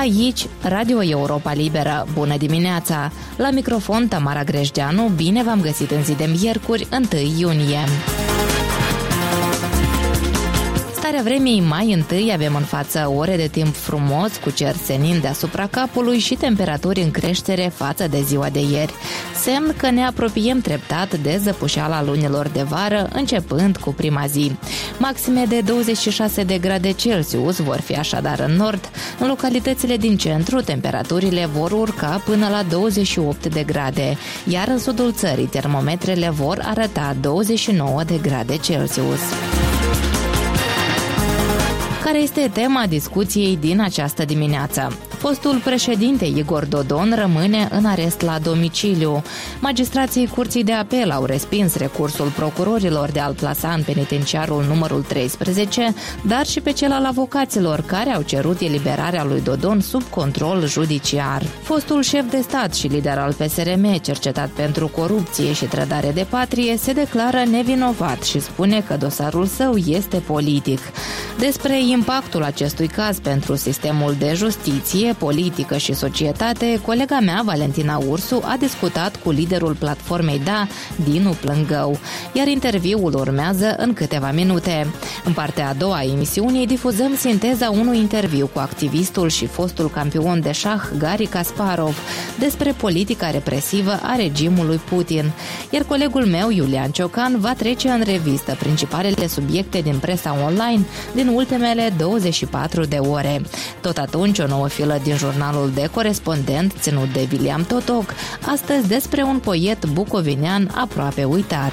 Aici, Radio Europa Liberă. Bună dimineața! La microfon Tamara Grejdeanu, bine v-am găsit în zi de miercuri, 1 iunie. Starea vremii mai întâi avem în față ore de timp frumos, cu cer senin deasupra capului și temperaturi în creștere față de ziua de ieri. Semn că ne apropiem treptat de zăpușeala lunilor de vară, începând cu prima zi. Maxime de 26 de grade Celsius vor fi așadar în nord. În localitățile din centru, temperaturile vor urca până la 28 de grade, iar în sudul țării termometrele vor arăta 29 de grade Celsius. Care este tema discuției din această dimineață? Fostul președinte Igor Dodon rămâne în arest la domiciliu. Magistrații Curții de Apel au respins recursul procurorilor de a-l plasa în penitenciarul numărul 13, dar și pe cel al avocaților care au cerut eliberarea lui Dodon sub control judiciar. Fostul șef de stat și lider al PSRM, cercetat pentru corupție și trădare de patrie, se declară nevinovat și spune că dosarul său este politic. Despre impactul acestui caz pentru sistemul de justiție, politică și societate, colega mea, Valentina Ursu, a discutat cu liderul platformei DA, Dinu Plângău, iar interviul urmează în câteva minute. În partea a doua a emisiunii difuzăm sinteza unui interviu cu activistul și fostul campion de șah Gari Kasparov despre politica represivă a regimului Putin, iar colegul meu, Iulian Ciocan, va trece în revistă principalele subiecte din presa online din ultimele 24 de ore. Tot atunci, o nouă filă din jurnalul de corespondent ținut de William Totoc, astăzi despre un poet bucovinean aproape uitat.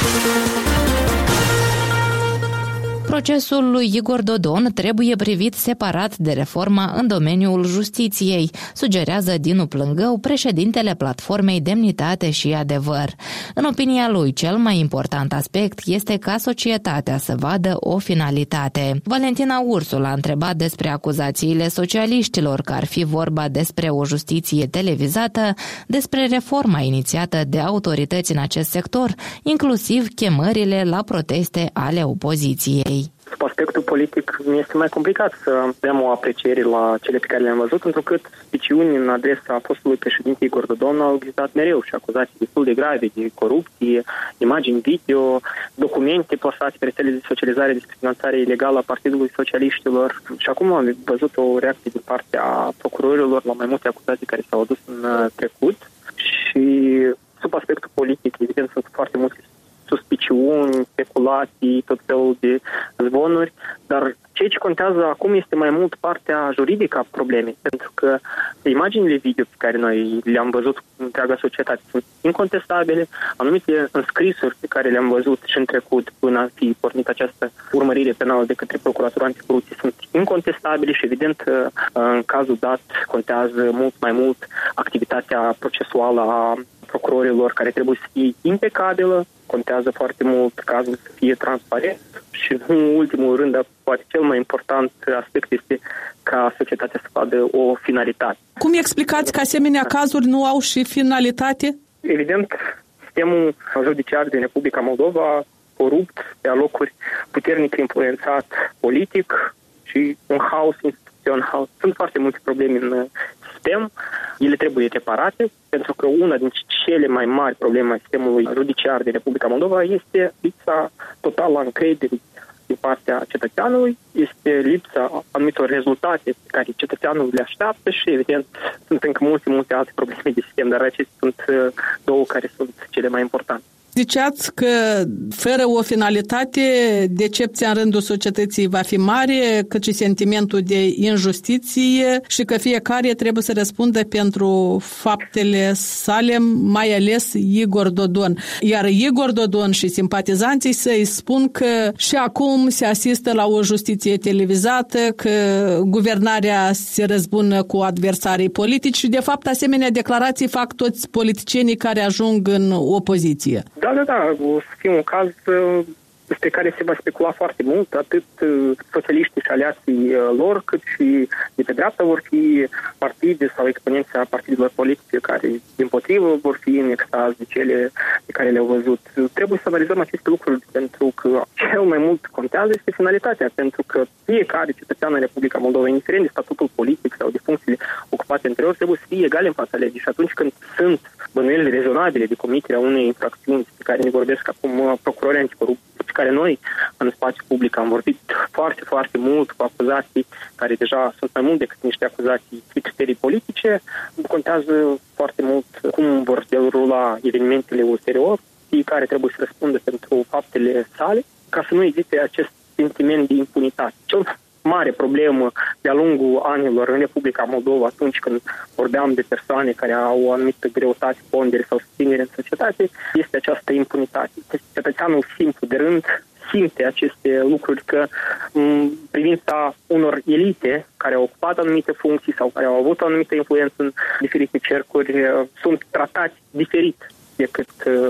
Procesul lui Igor Dodon trebuie privit separat de reforma în domeniul justiției, sugerează Dinu Plângău, președintele platformei Demnitate și Adevăr. În opinia lui, cel mai important aspect este ca societatea să vadă o finalitate. Valentina Ursu l-a întrebat despre acuzațiile socialiștilor că ar fi vorba despre o justiție televizată, despre reforma inițiată de autorități în acest sector, inclusiv chemările la proteste ale opoziției. Sub aspectul politic este mai complicat să dăm o apreciere la cele pe care le-am văzut, pentru că suspiciuni în adresa fostului președinte Igor Dodon au existat mereu și acuzații destul de grave de corupție, imagini video, documente plasate pe rețele de socializare despre finanțare ilegală a Partidului Socialiștilor. Și acum am văzut o reacție din partea procurorilor la mai multe acuzații care s-au adus în trecut și sub aspectul politic, evident, sunt foarte multe suspiciuni, speculații, tot felul de zvonuri, dar ceea ce contează acum este mai mult partea juridică a problemei, pentru că imaginile video pe care noi le-am văzut în întreaga societate sunt incontestabile, anumite înscrisuri pe care le-am văzut și în trecut până a fi pornit această urmărire penală de către Procuratura Anticorupție sunt incontestabile și evident în cazul dat contează mult mai mult activitatea procesuală a procurorilor care trebuie să fie impecabilă, contează foarte mult cazul să fie transparent și în ultimul rând, dar poate cel mai important aspect este ca societatea să vadă o finalitate. Cum explicați că asemenea cazuri nu au și finalitate? Evident, sistemul judiciar din Republica Moldova corupt, pe alocuri puternic influențat politic și un haos instituțional. Sunt foarte multe probleme în sistem, ele trebuie reparate, pentru că una din cele mai mari probleme a sistemului judiciar din Republica Moldova este lipsa totală a încrederii din partea cetățeanului, este lipsa anumitor rezultate pe care cetățeanul le așteaptă și, evident, sunt încă multe alte probleme de sistem, dar acestea sunt două care sunt cele mai importante. Ziceați că fără o finalitate, decepția în rândul societății va fi mare, cât și sentimentul de injustiție și că fiecare trebuie să răspundă pentru faptele sale, mai ales Igor Dodon. Iar Igor Dodon și simpatizanții săi spun că și acum se asistă la o justiție televizată, că guvernarea se răzbună cu adversarii politici și, de fapt, asemenea declarații fac toți politicienii care ajung în opoziție. Da. O să fie un caz despre care se va specula foarte mult, atât socialiștii și aliații lor, cât și de pe dreapta vor fi partide sau exponenții a partidelor politice care, dimpotrivă, vor fi în extaz de cele pe care le-au văzut. Trebuie să analizăm aceste lucruri, pentru că cel mai mult contează este finalitatea, pentru că fiecare cetățean în Republica Moldova, indiferent de statutul politic sau de funcțiile ocupate anterior, trebuie să fie egal în fața legii. Și atunci când sunt bănuieli rezonabile de comiterea unei infracțiuni pe care ne vorbesc acum procurorii anticorupție, pe care noi în spațiu public am vorbit foarte, foarte mult cu acuzații care deja sunt mai mult decât niște acuzații de criterii politice, contează foarte mult cum vor derula evenimentele ulterior, fiecare trebuie să răspundă pentru faptele sale, ca să nu existe acest sentiment de impunitate. Cel mare problemă de-a lungul anilor în Republica Moldova, atunci când vorbeam de persoane care au o anumită greutate, pondere sau susținere în societate, este această impunitate. Cetățeanul simplu de rând simte aceste lucruri, că în privința unor elite care au ocupat anumite funcții sau care au avut o anumită influență în diferite cercuri, sunt tratați diferit decât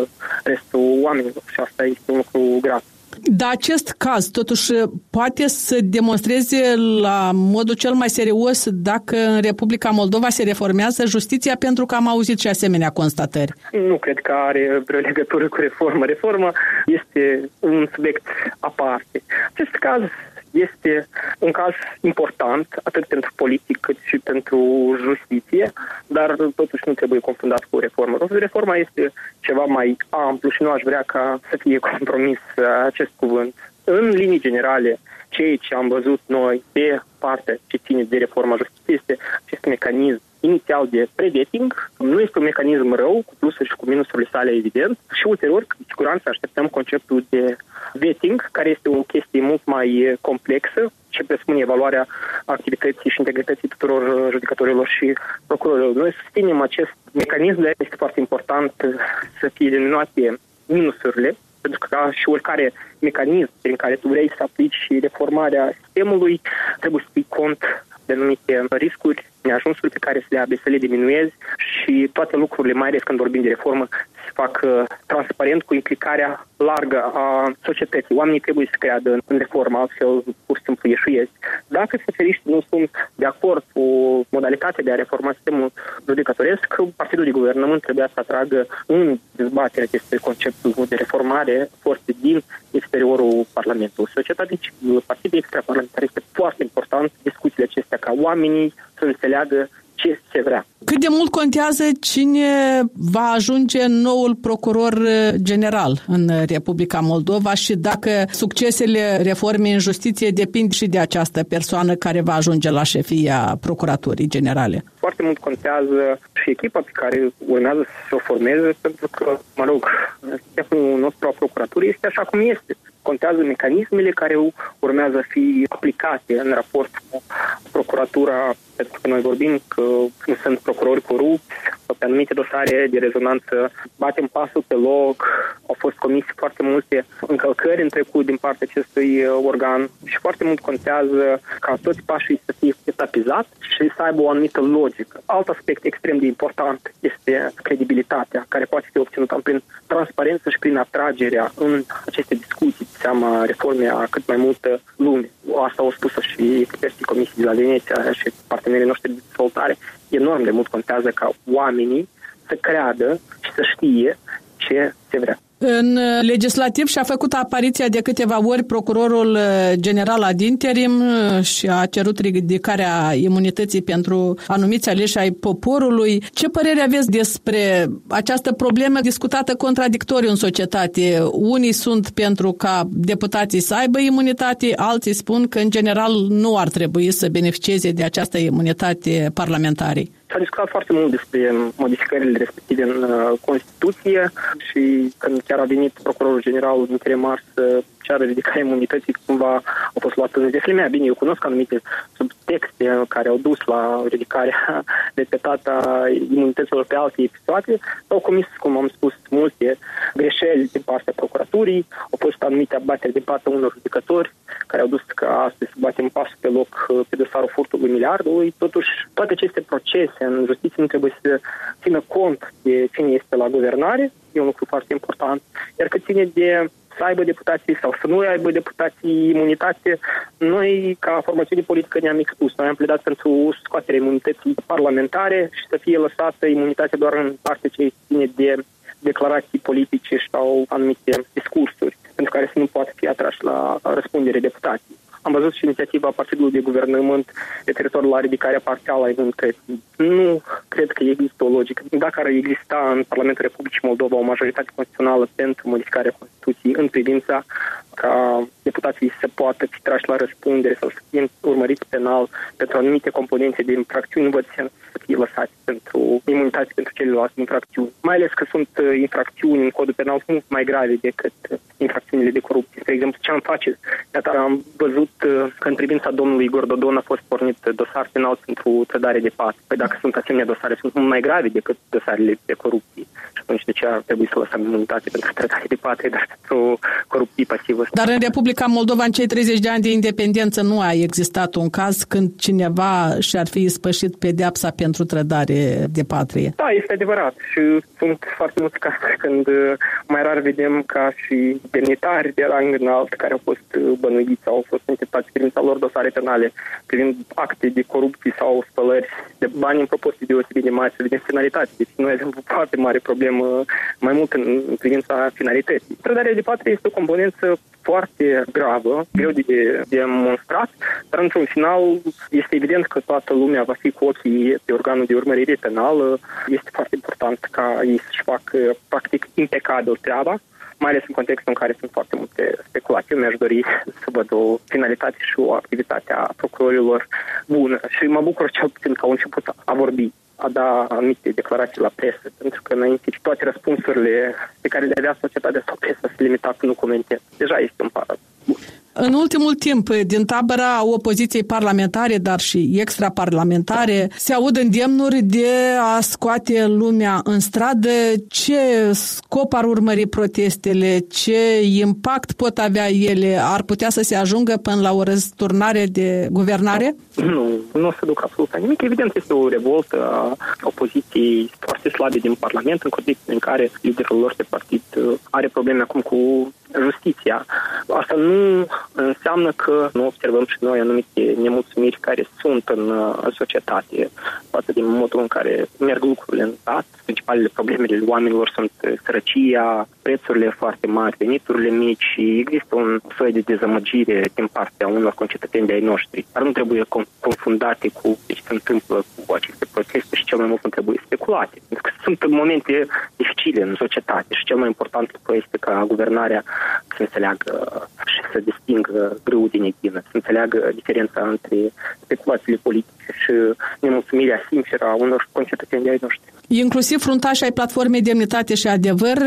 restul oamenilor și asta este un lucru grav. Dar acest caz, totuși, poate să demonstreze la modul cel mai serios dacă în Republica Moldova se reformează justiția, pentru că am auzit și asemenea constatări. Nu cred că are vreo legătură cu reformă. Reforma este un subiect aparte. Acest caz este un caz important, atât pentru politic cât și pentru justiție, dar totuși nu trebuie confundat cu reformă. Reforma este ceva mai amplu și nu aș vrea ca să fie compromis acest cuvânt. În linii generale, ceea ce am văzut noi pe partea ce ține de reforma justiției este acest mecanism inițial de pre-vetting. Nu este un mecanism rău, cu plusuri și cu minusurile sale, evident, și ulterior, cu siguranță, așteptăm conceptul de vetting, care este o chestie mult mai complexă, ce presupune evaluarea activității și integrității tuturor judecătorilor și procurorilor. Noi susținem acest mecanism, dar este foarte important să fie eliminate minusurile, pentru că ca și oricare mecanism prin care tu vrei să aplici reformarea sistemului, trebuie să ții cont de anumite riscuri, neajunsuri pe care să le diminuezi și toate lucrurile, mai ales când vorbim de reformă, se fac transparent cu implicarea largă a societății. Oamenii trebuie să creadă în reformă, altfel pur și simplu ieșuiesc. Dacă specialiștii nu sunt de acord cu modalitatea de a reforma sistemul judecătoresc, partidul de guvernământ trebuia să atragă în dezbaterea acestui concept de reformare forțe din exteriorul Parlamentului. Societatea civilă, partidul extraparlamentar, este foarte important discuțiile acestea ca oamenii să înțeleagă ce se vrea. Cât de mult contează cine va ajunge noul procuror general în Republica Moldova și dacă succesele reformei în justiție depind și de această persoană care va ajunge la șefia Procuraturii Generale? Foarte mult contează și echipa pe care urmează să o formeze, pentru că, șeful nostru a Procuraturii este așa cum este. Contează mecanismele care urmează să fie aplicate în raport cu Procuratura, pentru că noi vorbim că nu sunt procurori corupți, pe anumite dosare de rezonanță batem pasul pe loc, au fost comise foarte multe încălcări în trecut din partea acestui organ și foarte mult contează ca toți pașii să fie etapizați și să aibă o anumită logică. Alt aspect extrem de important este credibilitatea, care poate fi obținută prin transparență și prin atragerea în aceste discuții pe seama reformei a cât mai multă lume. Asta au spus și experții Comisiei de la Veneția și partenerii noștri de dezvoltare. Enorm de mult contează ca oamenii să creadă și să știe ce se vrea. În legislativ și-a făcut apariția de câteva ori procurorul general ad interim și a cerut ridicarea imunității pentru anumiți aleși ai poporului. Ce părere aveți despre această problemă discutată contradictoriu în societate? Unii sunt pentru ca deputații să aibă imunitate, alții spun că în general nu ar trebui să beneficieze de această imunitate parlamentarii. S-a discutat foarte mult despre modificările respective în Constituție și când chiar a venit procurorul general interimar să ceară ridicarea imunității, cumva a fost luat în zeflemea. Bine, eu cunosc anumite subtexte care au dus la ridicarea repetată a imunităților pe alte episoade. S-au comis, cum am spus, multe greșeli din partea procuraturii, au fost anumite abateri din partea unor judecători care au dus ca astăzi să batem pasul pe loc pe dosarul furtului miliardului. Totuși, toate aceste procese în justiție nu trebuie să țină cont de cine este la guvernare, e un lucru foarte important. Iar cât ține de să aibă deputații sau să nu aibă deputații imunitate. Noi, ca formațiune politică, ne-am expus. Noi am pledat pentru scoaterea imunității parlamentare și să fie lăsată imunitatea doar în parte ce ține de declarații politice sau anumite discursuri, pentru care să nu poată fi atrași la răspundere deputații. Am văzut și inițiativa Partidului de Guvernământ referitor la ridicarea parțială a imunității. Nu cred că există o logică. Dacă ar exista în Parlamentul Republicii Moldova o majoritate constituțională pentru modificarea Constituției în privința ca deputații să poată fi trași la răspundere sau să fie urmăriți penal pentru anumite componente de infracțiuni, nu văd sens să fie lăsați pentru imunitate pentru celelalte infracțiuni. Mai ales că sunt infracțiuni în codul penal mult mai grave decât infracțiunile de corupție. Spre exemplu, ce am face? Iată, am văzut că în privința domnului Igor Dodon a fost pornit dosar penal pentru trădare de pat. Păi dacă sunt asemenea dosare, sunt mult mai grave decât dosarele de corupție. Și atunci de ce ar trebui să lăsăm imunitate pentru trădare de pat, dar pentru corupție pasivă? Dar în Republica Moldova, în cei 30 de ani de independență, nu a existat un caz când cineva și-ar fi ispășit pedeapsa pentru trădare de patrie. Da, este adevărat. Și sunt foarte mulți cazuri când mai rar vedem ca și demnitari de rang înalt care au fost bănuiți sau au fost intentați privința lor dosare penale privind acte de corupție sau spălări de bani în proporții deosebit de mari și de finalitate. Deci noi avem o foarte mare problemă, mai mult în privința finalității. Trădarea de patrie este o componență foarte gravă, greu de demonstrat, dar într-un final este evident că toată lumea va fi cu ochii pe organul de urmărire penală. Este foarte important ca ei să-și facă practic impecabil treaba, mai ales în contextul în care sunt foarte multe speculații. Eu mi-aș dori să văd o finalitate și o activitate a procurorilor bună și mă bucur cel puțin că au început a vorbi, a da anumite declarații la presă, pentru că înainte toate răspunsurile pe care le avea societatea sau presa se limita să nu comenteze. Deja este un pas bun. În ultimul timp, din tabăra opoziției parlamentare, dar și extraparlamentare, se aud îndemnuri de a scoate lumea în stradă. Ce scop ar urmări protestele? Ce impact pot avea ele? Ar putea să se ajungă până la o răsturnare de guvernare? Nu se duc absolut la nimic. Evident, este o revoltă a opoziției foarte slabe din Parlament, în condiții în care liderul lor de partid are probleme acum cu justiția. Asta nu înseamnă că nu observăm și noi anumite nemulțumiri care sunt în societate față de modul în care merg lucrurile în stat. Principalele problemele oamenilor sunt sărăcia, prețurile foarte mari, veniturile mici și există un soi de dezamăgire din partea unor concetățeni de ai noștri. Dar nu trebuie confundate cu ce se întâmplă cu aceste proteste și cel mai mult nu trebuie speculate. Pentru că sunt momente dificile în societate și cel mai important lucru este ca guvernarea să înțeleagă și să distingă grâul din echină, să înțeleagă diferența între speculațiile politice și nemulțumirea sinceră a unor concetățeni de ai noștri. Inclusiv fruntașii ai platformei Demnitate și Adevăr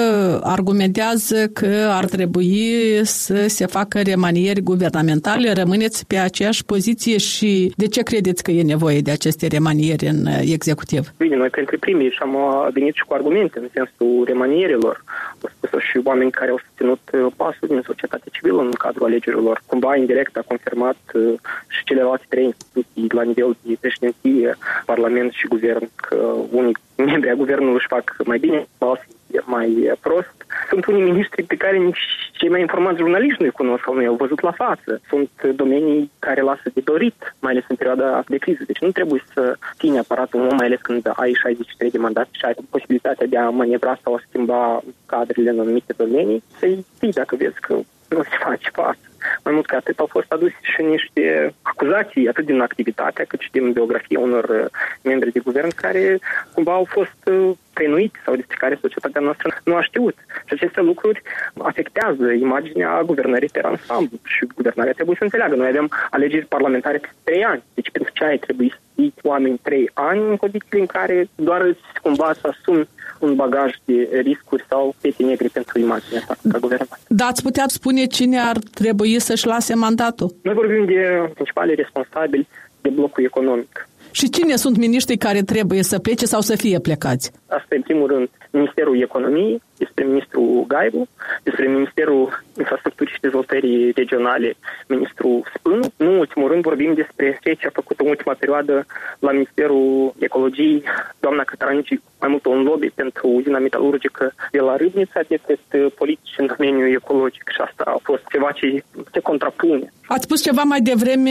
argumentează că ar trebui să se facă remanieri guvernamentale. Rămâneți pe aceeași poziție și de ce credeți că e nevoie de aceste remanieri în executiv? Bine, noi printre primii și am venit și cu argumente în sensul remanierilor. Au spus și oameni care au susținut pasul din societatea civilă în cadrul alegerilor. Cumva indirect a confirmat și celelalte trei instituții la nivel de președinție, Parlament și Guvern că unii membri ai guvernului își fac mai bine, alții mai prost. Sunt unii miniștri pe care nici cei mai informați jurnaliști nu-i cunosc sau nu i-au văzut la față. Sunt domenii care lasă de dorit, mai ales în perioada de criză. Deci nu trebuie să ține aparatul, mai ales când ai 63 de mandate și ai posibilitatea de a manevra sau a schimba cadrele în anumite domenii, să-i ții dacă vezi că nu se face față. Mai mult ca atât au fost aduse și niște acuzații atât din activitatea cât și din biografia unor membri de guvern care cumva au fost prenuiți sau despre care societatea noastră nu a știut. Și aceste lucruri afectează imaginea guvernării pe ansamblu și guvernarea trebuie să înțeleagă. Noi avem alegeri parlamentare pe 3 ani. Deci pentru ce ai trebuit să fii oameni 3 ani în condiții în care doar îți cumva să asumi un bagaj de riscuri sau pete negre pentru imaginea ta ca guvernare. Da, ați putea spune cine ar trebui să-și lase mandatul? Noi vorbim de principalii responsabili de blocul economic. Și cine sunt miniștrii care trebuie să plece sau să fie plecați? Asta, în primul rând, Ministerul Economiei, despre ministrul Gaibu, despre Ministerul Infrastructurii și Dezvoltării Regionale, ministrul Spânu. Nu în ultimul rând vorbim despre ceea ce a făcut în ultima perioadă la Ministerul Ecologiei doamna Cătaranici, mai mult un lobby pentru uzina metalurgică de la Râbnița, despre politici în domeniul ecologic și asta a fost ceva ce se contrapune. Ați spus ceva mai devreme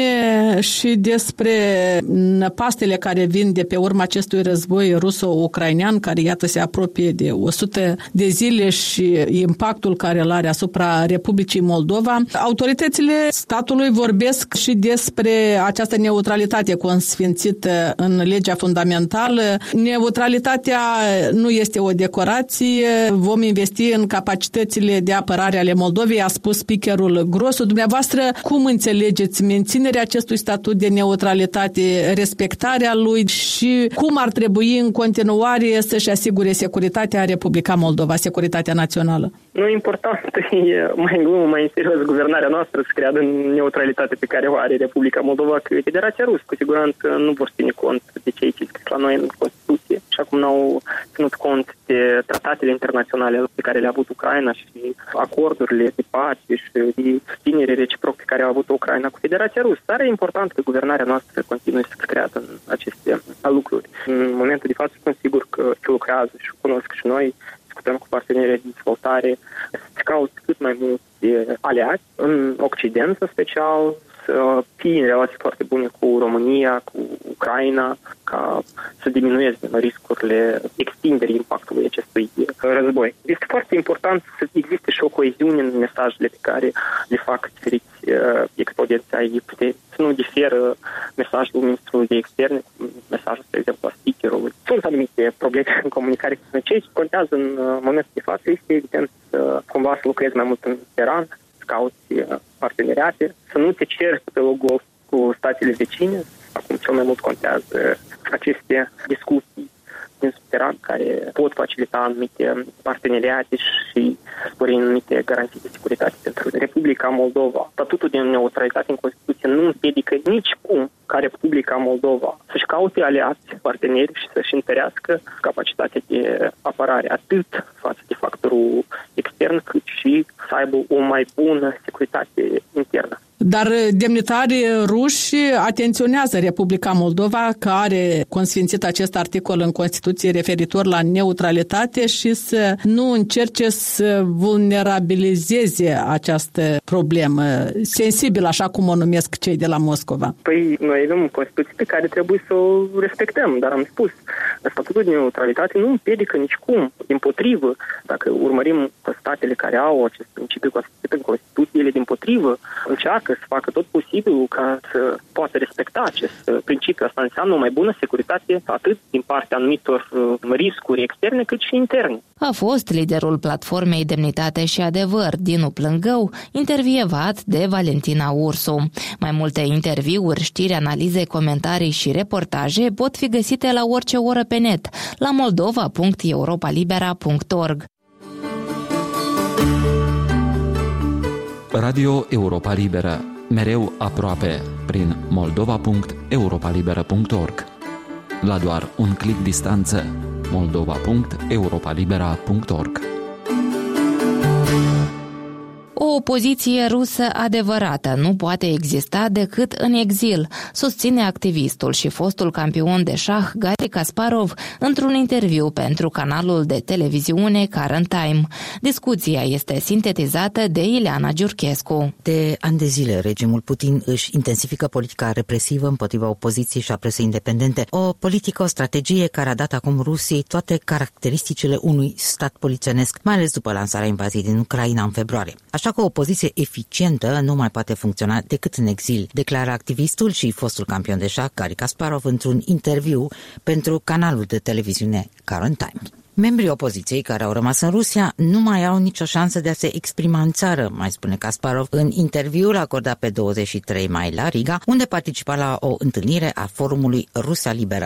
și despre năpastele care vin de pe urma acestui război ruso-ucrainean, care iată se apropie de 100 de zile și impactul care îl are asupra Republicii Moldova. Autoritățile statului vorbesc și despre această neutralitate consfințită în legea fundamentală. Neutralitatea nu este o decorație, vom investi în capacitățile de apărare ale Moldovei, a spus speakerul Grosu. Dumneavoastră, cum înțelegeți menținerea acestui statut de neutralitate, respectarea lui și cum ar trebui în continuare să-și asigure securitatea Republica Moldova, securitatea națională? Nu e important, e mai în glumă, mai în serios guvernarea noastră să creadă în neutralitate pe care o are Republica Moldova, că Federația Rusă cu siguranță nu vor ține cont de ce e scris la noi în Constituție, și acum n-au ținut cont de tratatele internaționale pe care le-a avut Ucraina și acordurile de pace și de susținere reciproc pe care a avut Ucraina cu Federația Rusă. Dar e important că guvernarea noastră continuă să creadă în aceste lucruri. În momentul de față sunt sigur că se lucrează și cunosc și noi, discutăm cu partenerii de dezvoltare, să caut cât mai mulți aliați în Occident, în special, să fie în relații foarte bune cu România, cu Ucraina, ca să diminueze riscurile extinderii impactului acestui război. Este foarte important să existe și o coeziune în mesajele pe care le fac diferiți exponenți ai puterii. Să nu diferă mesajul ministrului de externe cu mesajul, de exemplu, a speakerului. Sunt anumite probleme în comunicare. Ce contează în momentul de față este, evident, cumva să lucrezi mai mult în teran, cauți parteneriate, să nu te ceri pe logul cu statele vecine. Acum cel mai mult contează aceste discuții din subteran care pot facilita anumite parteneriate și spori anumite garanții de securitate pentru Republica Moldova. Statutul de neutralitate în Constituție nu împiedică nicicum ca Republica Moldova să-și caute aliați, parteneri și să-și întărească capacitatea de apărare atât față de factorul extern, cât și să aibă o mai bună securitate internă. Dar demnitarii ruși atenționează Republica Moldova, care consfințit acest articol în Constituție referitor la neutralitate și să nu încerce să vulnerabilizeze această problemă sensibilă, așa cum o numesc cei de la Moscova. Păi noi avem o Constituție pe care trebuie să o respectăm, dar am spus, statutul de neutralitate nu împiedică nicicum. Dimpotrivă, dacă urmărim statele care au acest principiu constituit în Constituție, ele dimpotrivă încearcă să facă tot posibilul ca să poată respecta acest principiu. Asta înseamnă o mai bună securitate atât din partea anumitor riscuri externe cât și interne. A fost liderul platformei Demnitate și Adevăr, Dinu Plângău, intervievat de Valentina Ursu. Mai multe interviuri, știri, analize, comentarii și reportaje pot fi găsite la orice oră pe net, la moldova.europalibera.org. Radio Europa Liberă, mereu aproape, prin moldova.europalibera.org. La doar un click distanță, moldova.europalibera.org. O opoziție rusă adevărată nu poate exista decât în exil, susține activistul și fostul campion de șah Garry Kasparov într-un interviu pentru canalul de televiziune Current Time. Discuția este sintetizată de Ileana Giurchescu. De ani de zile, regimul Putin își intensifică politica represivă împotriva opoziției și a presei independente, o politică, o strategie care a dat acum Rusiei toate caracteristicile unui stat polițienesc, mai ales după lansarea invaziei din Ucraina în februarie. Așa că o opoziție eficientă nu mai poate funcționa decât în exil, declară activistul și fostul campion de șah Garry Kasparov într-un interviu pentru canalul de televiziune Current Time. Membrii opoziției care au rămas în Rusia nu mai au nicio șansă de a se exprima în țară, mai spune Kasparov în interviul acordat pe 23 mai la Riga, unde participa la o întâlnire a forumului Rusia Liberă,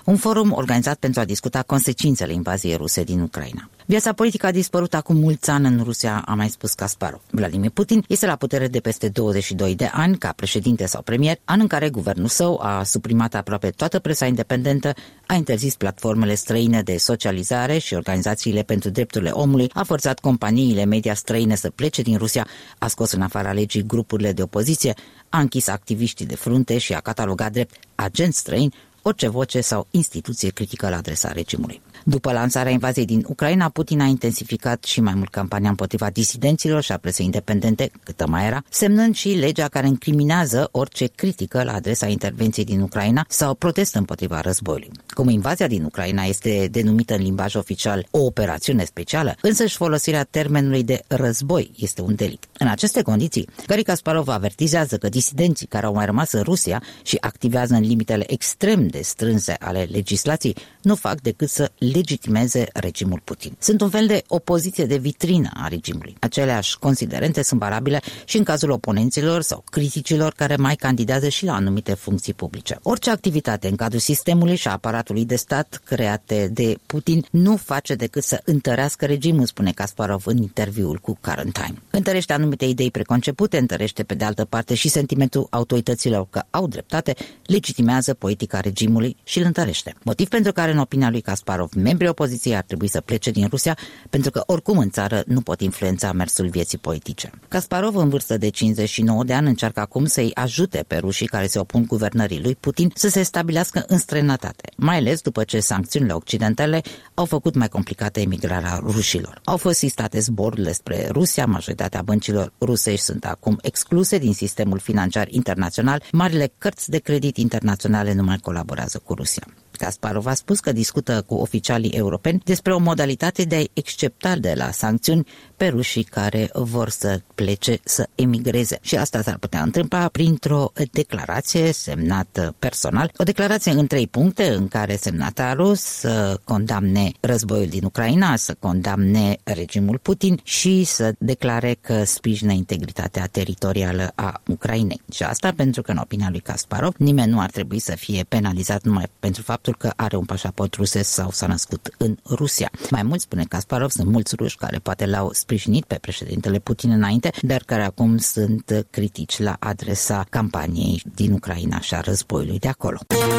un forum organizat pentru a discuta consecințele invaziei ruse din Ucraina. Viața politică a dispărut acum mulți ani în Rusia, a mai spus Kasparov. Vladimir Putin este la putere de peste 22 de ani ca președinte sau premier, an în care guvernul său a suprimat aproape toată presa independentă, a interzis platformele străine de socializare și organizațiile pentru drepturile omului, a forțat companiile media străine să plece din Rusia, a scos în afara legii grupurile de opoziție, a închis activiștii de frunte și a catalogat drept agenți străini orice voce sau instituție critică la adresa regimului. După lansarea invaziei din Ucraina, Putin a intensificat și mai mult campania împotriva disidenților și a presei independente, câtă mai era, semnând și legea care incriminează orice critică la adresa intervenției din Ucraina sau protest împotriva războiului. Cum invazia din Ucraina este denumită în limbaj oficial o operațiune specială, însăși folosirea termenului de război este un delict. În aceste condiții, Garry Kasparov avertizează că disidenții care au mai rămas în Rusia și activează în limitele extrem de strânse ale legislației nu fac decât să legitimeze regimul Putin. Sunt un fel de opoziție de vitrină a regimului. Aceleași considerente sunt valabile și în cazul oponenților sau criticilor care mai candidează și la anumite funcții publice. Orice activitate în cadrul sistemului și a aparatului de stat create de Putin nu face decât să întărească regimul, spune Kasparov în interviul cu Current Time. Întărește anumite idei preconcepute, întărește pe de altă parte și sentimentul autorităților că au dreptate, legitimează politica regimului și îl întărește. Motiv pentru care, în opinia lui Kasparov, membrii opoziției ar trebui să plece din Rusia, pentru că oricum în țară nu pot influența mersul vieții politice. Kasparov, în vârstă de 59 de ani, încearcă acum să-i ajute pe rușii care se opun guvernării lui Putin să se stabilească în străinătate, mai ales după ce sancțiunile occidentale au făcut mai complicată emigrarea rușilor. Au fost sistate zborurile spre Rusia, majoritatea băncilor rusești sunt acum excluse din sistemul financiar internațional, marile cărți de credit internaționale nu mai colaborează cu Rusia. Kasparov a spus că discută cu oficialii europeni despre o modalitate de a excepta de la sancțiuni pe rușii care vor să plece, să emigreze. Și asta s-ar putea întâmpla printr-o declarație semnată personal, o declarație în 3 puncte în care semnatarul să condamne războiul din Ucraina, să condamne regimul Putin și să declare că sprijină integritatea teritorială a Ucrainei. Și asta pentru că, în opinia lui Kasparov, nimeni nu ar trebui să fie penalizat numai pentru faptul că are un pașaport rusesc sau s-a născut în Rusia. Mai mult, spune Kasparov, sunt mulți ruși care poate l-au sprijinit pe președintele Putin înainte, dar care acum sunt critici la adresa campaniei din Ucraina și a războiului de acolo.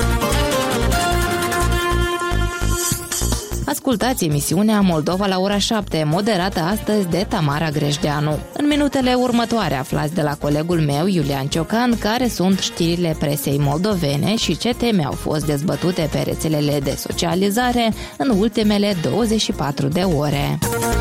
Ascultați emisiunea Moldova la ora 7, moderată astăzi de Tamara Grejdeanu. În minutele următoare aflați de la colegul meu, Iulian Ciocan, care sunt știrile presei moldovene și ce teme au fost dezbătute pe rețelele de socializare în ultimele 24 de ore.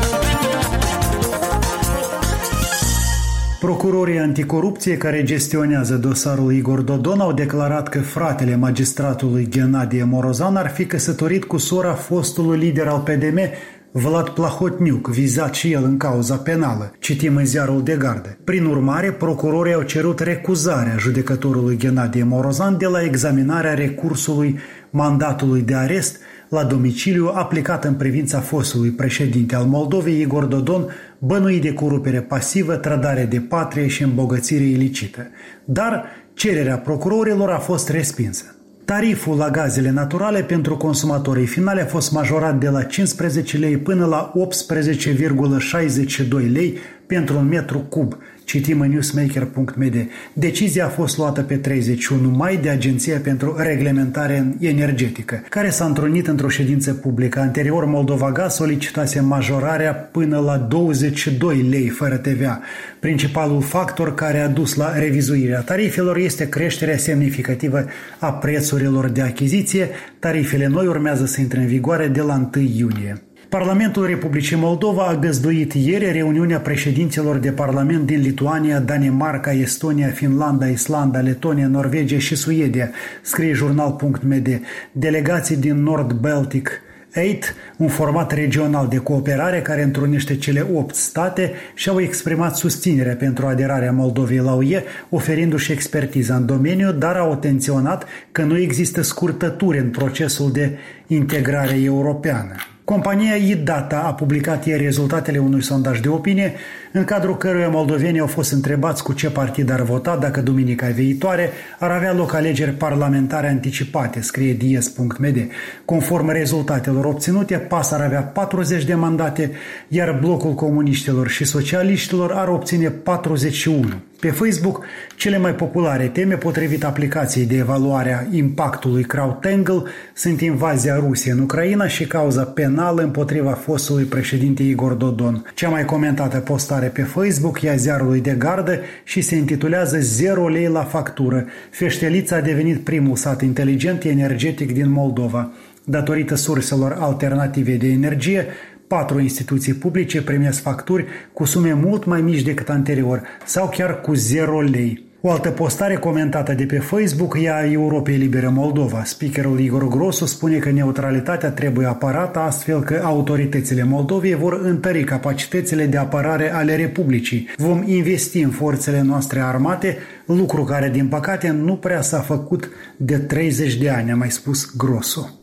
Procurorii anticorupție care gestionează dosarul Igor Dodon au declarat că fratele magistratului Ghenadie Morozan ar fi căsătorit cu sora fostului lider al PDM, Vlad Plahotniuc, vizat și el în cauza penală, citim în ziarul de gardă. Prin urmare, procurorii au cerut recuzarea judecătorului Ghenadie Morozan de la examinarea recursului mandatului de arest la domiciliu aplicat în privința fostului președinte al Moldovei, Igor Dodon, bănuit de corupere pasivă, trădare de patrie și îmbogățire ilicită. Dar cererea procurorilor a fost respinsă. Tariful la gazele naturale pentru consumatorii finale a fost majorat de la 15 lei până la 18,62 lei pentru un metru cub, citim în newsmaker.md. Decizia a fost luată pe 31 mai de Agenția pentru Reglementare Energetică, care s-a întrunit într-o ședință publică. Anterior, Moldova Gaz solicitase majorarea până la 22 lei fără TVA. Principalul factor care a dus la revizuirea tarifelor este creșterea semnificativă a prețurilor de achiziție. Tarifele noi urmează să intre în vigoare de la 1 iunie. Parlamentul Republicii Moldova a găzduit ieri reuniunea președinților de parlament din Lituania, Danemarca, Estonia, Finlanda, Islanda, Letonia, Norvegia și Suedia, scrie jurnal.md. Delegații din Nord Baltic 8, un format regional de cooperare care întrunește cele 8 state, și-au exprimat susținerea pentru aderarea Moldovei la UE, oferindu-și expertiza în domeniu, dar au atenționat că nu există scurtături în procesul de integrare europeană. Compania iData a publicat ieri rezultatele unui sondaj de opinie în cadrul căruia moldovenii au fost întrebați cu ce partid ar vota dacă duminica viitoare ar avea loc alegeri parlamentare anticipate, scrie dies.md. Conform rezultatelor obținute, PAS ar avea 40 de mandate, iar Blocul Comuniștilor și Socialiștilor ar obține 41. Pe Facebook, cele mai populare teme potrivit aplicației de evaluare a impactului CrowdTangle sunt invazia Rusiei în Ucraina și cauza penală împotriva fostului președinte Igor Dodon. Cea mai comentată postare pe Facebook e a ziarului de gardă și se intitulează 0 lei la factură. Feștelița a devenit primul sat inteligent energetic din Moldova. Datorită surselor alternative de energie, 4 instituții publice primesc facturi cu sume mult mai mici decât anterior sau chiar cu 0 lei. O altă postare comentată de pe Facebook e a Europei Libere Moldova. Speakerul Igor Grosu spune că neutralitatea trebuie apărată astfel că autoritățile Moldovei vor întări capacitățile de apărare ale Republicii. Vom investi în forțele noastre armate, lucru care, din păcate, nu prea s-a făcut de 30 de ani, a mai spus Grosu.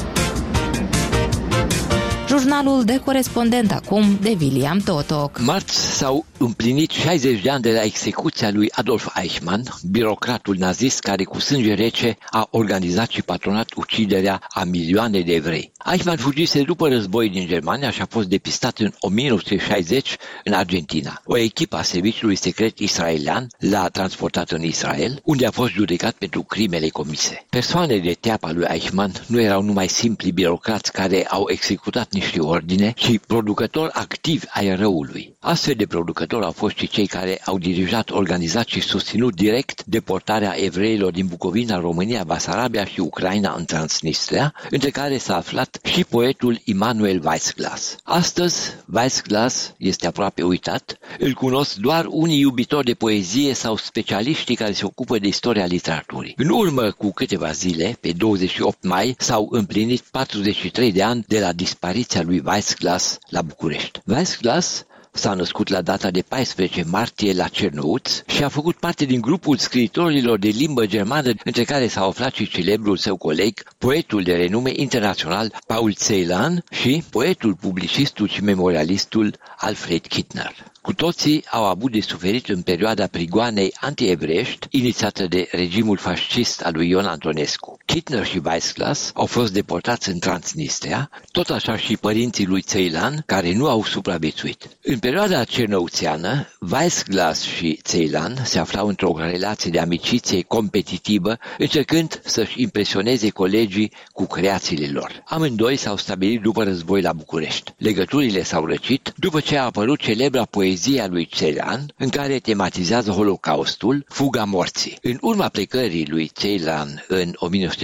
Jurnalul de corespondent acum de William Totoc. Marți s-au împlinit 60 de ani de la execuția lui Adolf Eichmann, birocratul nazist care cu sânge rece a organizat și patronat uciderea a milioane de evrei. Eichmann fugise după război din Germania și a fost depistat în 1960 în Argentina. O echipă a serviciului secret israelian l-a transportat în Israel, unde a fost judecat pentru crimele comise. Persoanele de teapa lui Eichmann nu erau numai simpli birocrați care au executat niște ordine, ci producători activi ai răului. Astfel de producători au fost și cei care au dirijat, organizat și susținut direct deportarea evreilor din Bucovina, România, Basarabia și Ucraina în Transnistria, între care s-a aflat și poetul Immanuel Weissglas. Astăzi, Weissglas este aproape uitat, îl cunosc doar unii iubitori de poezie sau specialiștii care se ocupă de istoria literaturii. În urmă cu câteva zile, pe 28 mai, s-au împlinit 43 de ani de la dispariția lui Weissglas la București. Weissglas s-a născut la data de 14 martie la Cernăuți și a făcut parte din grupul scriitorilor de limbă germană, între care s-a aflat și celebrul său coleg, poetul de renume internațional Paul Celan și poetul, publicistul și memorialistul Alfred Kittner. Cu toții au avut de suferit în perioada prigoanei anti-evreiești inițiată de regimul fascist al lui Ion Antonescu. Kittner și Weissglas au fost deportați în Transnistria, tot așa și părinții lui Celan, care nu au supraviețuit. În perioada cernăuțiană, Weissglas și Celan se aflau într-o relație de amiciție competitivă, încercând să-și impresioneze colegii cu creațiile lor. Amândoi s-au stabilit după război la București. Legăturile s-au răcit după ce a apărut celebra poezia lui Celan, în care tematizează Holocaustul, Fuga morții. În urma plecării lui Celan în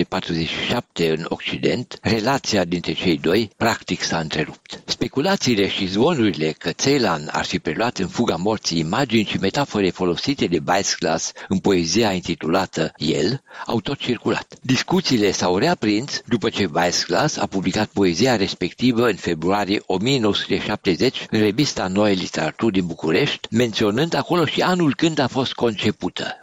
1947 în Occident, relația dintre cei doi practic s-a întrerupt. Speculațiile și zvonurile că Celan ar fi preluat în Fuga morții imagini și metafore folosite de Weissglas în poezia intitulată El au tot circulat. Discuțiile s-au reaprins după ce Weissglas a publicat poezia respectivă în februarie 1970 în revista Neue Literatur din București, menționând acolo și anul când a fost concepută,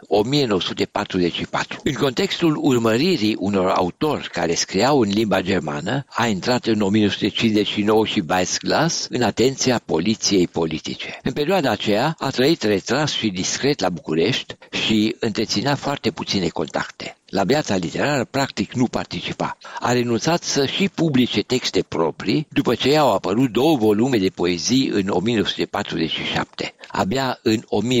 1944. În contextul urmăririi unor autori care scriau în limba germană, a intrat în 1959 și Weissglas în atenția poliției politice. În perioada aceea a trăit retras și discret la București și întreținea foarte puține contacte. La viața literară practic nu participa. A renunțat să și publice texte proprii după ce au apărut 2 volume de poezii în 1947. Abia în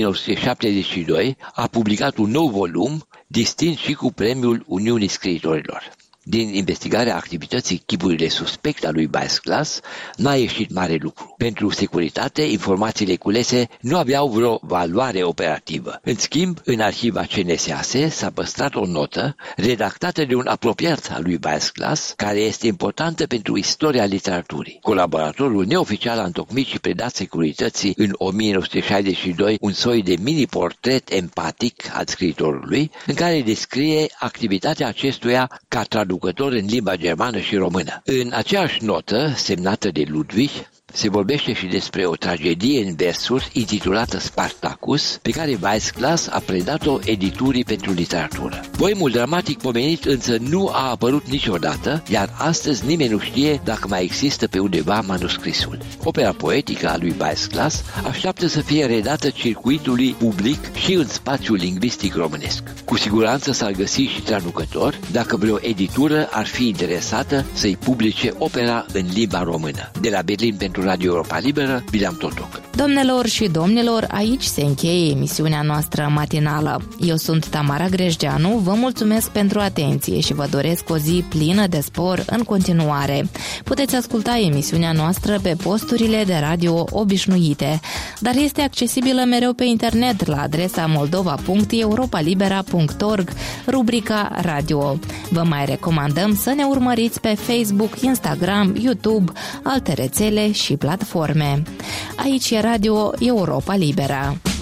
1972 a publicat un nou volum, distins și cu premiul Uniunii Scriitorilor. Din investigarea activității chipurile suspecte a lui Weissglas n-a ieșit mare lucru. Pentru securitate, informațiile culese nu aveau vreo valoare operativă. În schimb, în arhiva CNSAS s-a păstrat o notă redactată de un apropiat al lui Weissglas, care este importantă pentru istoria literaturii. Colaboratorul neoficial a întocmit și predat securității în 1962 un soi de mini-portret empatic al scriitorului, în care descrie activitatea acestuia ca traducător în limba germană și română. În aceeași notă, semnată de Ludwig, Se vorbește și despre o tragedie în versuri intitulată Spartacus, pe care Weissglas a predat-o editurii pentru literatură. Poemul dramatic pomenit însă nu a apărut niciodată, iar astăzi nimeni nu știe dacă mai există pe undeva manuscrisul. Opera poetică a lui Weissglas așteaptă să fie redată circuitului public și în spațiul lingvistic românesc. Cu siguranță s-ar găsi și traducător dacă vreo editură ar fi interesată să-i publice opera în limba română. De la Berlin pentru Radio Europa Liberă, William Totoc. Doamnelor și domnilor, aici se încheie emisiunea noastră matinală. Eu sunt Tamara Grejdeanu, vă mulțumesc pentru atenție și vă doresc o zi plină de spor în continuare. Puteți asculta emisiunea noastră pe posturile de radio obișnuite, dar este accesibilă mereu pe internet la adresa moldova.europalibera.org, rubrica Radio. Vă mai recomandăm să ne urmăriți pe Facebook, Instagram, YouTube, alte rețele și platforme. Aici e Radio Europa Libera.